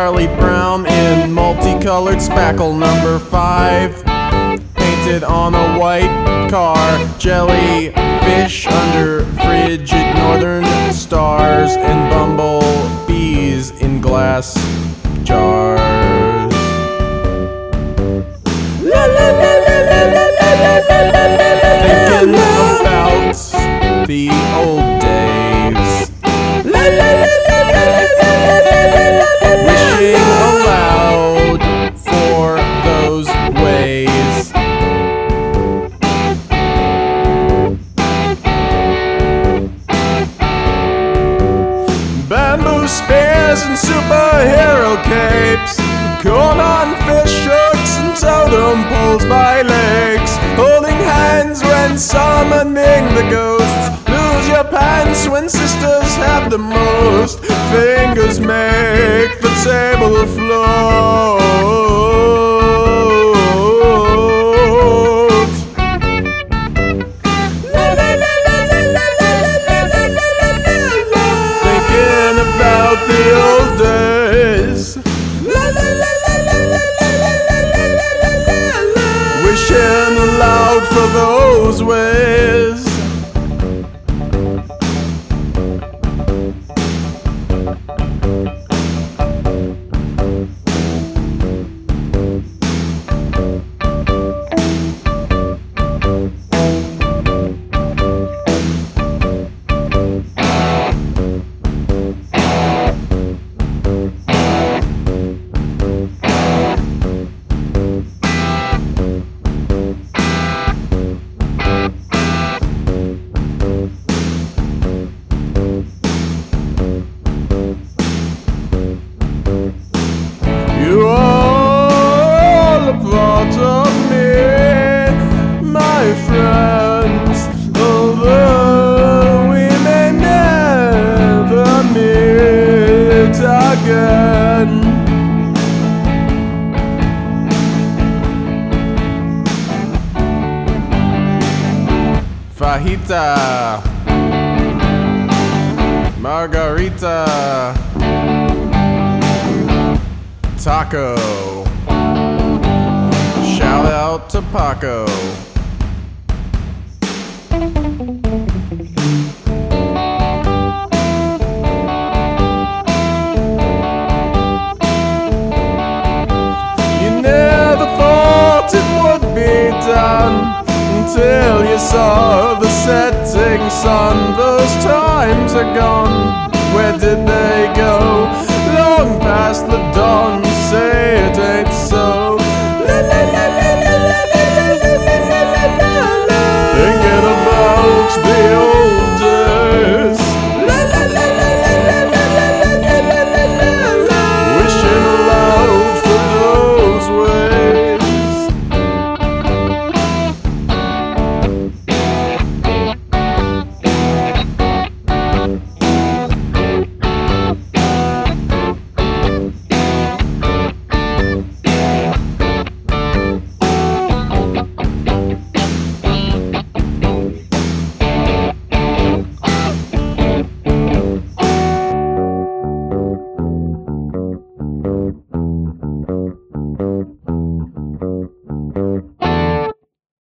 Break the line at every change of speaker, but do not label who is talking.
Charlie Brown in multicolored spackle number 5, painted on a white car. Jellyfish under frigid northern stars, and bumblebees in glass jars. Thinking about the old days, wishing aloud for those ways. Bamboo spears and superhero capes, corn on fish hooks and totem poles by lakes, holding hands when summoning the ghosts. Lose your pants when sisters have the most. Fingers make the table afloat. Thinking about the old days, wishing aloud for those ways. You are a part of me, my friends, although we may never meet again. Fajita, margarita, taco. Shout out to Paco. You never thought it would be done until you saw the setting sun. Those times are gone.